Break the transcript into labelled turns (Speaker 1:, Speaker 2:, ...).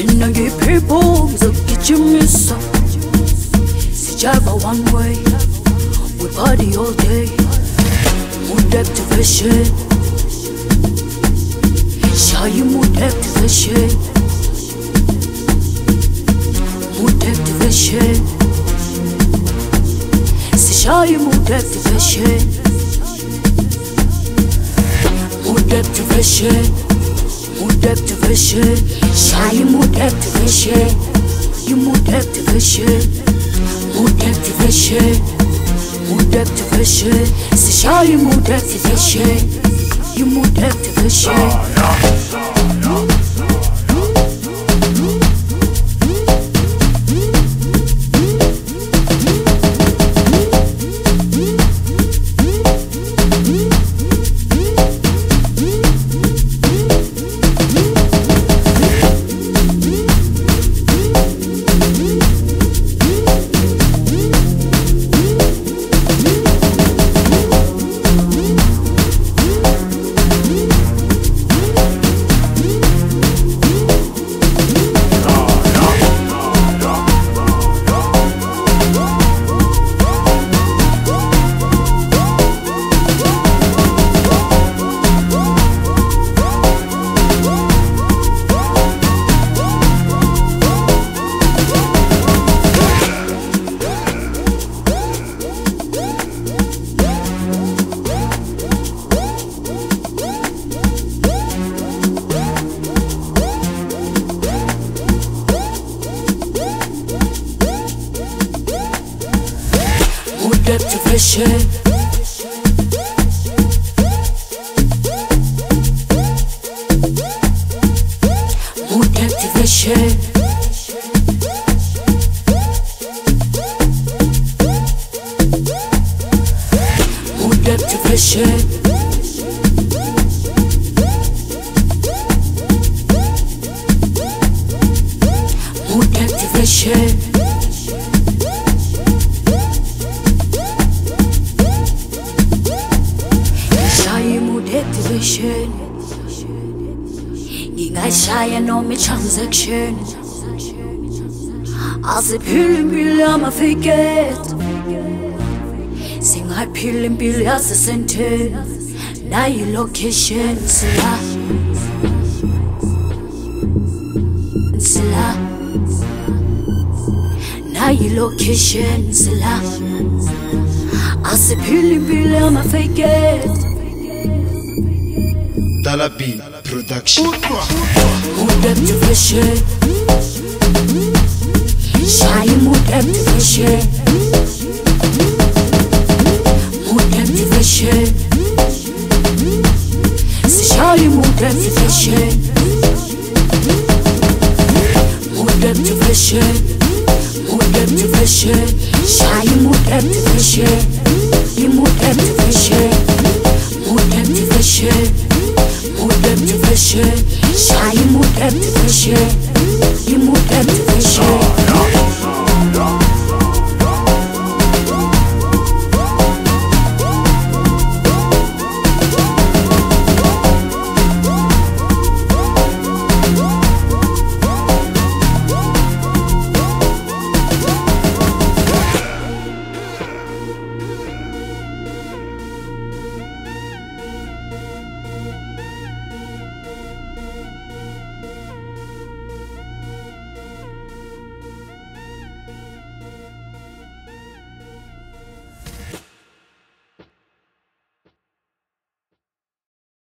Speaker 1: Mina people so get you miss up. See drive one way, we party all day. Mood activation, show you mood activation. Mood activation, see show you mood activation. Mood activation, mood activation. Show you mood activation. You mood activation, mood activation, mood activation. See show you mood activation. You mood activation. Mood activation. Mood activation. Mood activation. Mood activation. Activation. Ngingashaya noma i-transaction. Asiphile impilo yama-figure. Singayiphila impilo yasesenteni. Nayi location sila. Sila. Nayi location sila. Asiphile impilo yama-figure.
Speaker 2: Dalabi Production.
Speaker 1: Mood activation. Shy mood activation. Mood activation. Shy mood activation. Mood activation. Mood activation. Shy mood activation. You mood activation. Mood activation. Mood activation, shy mood activation.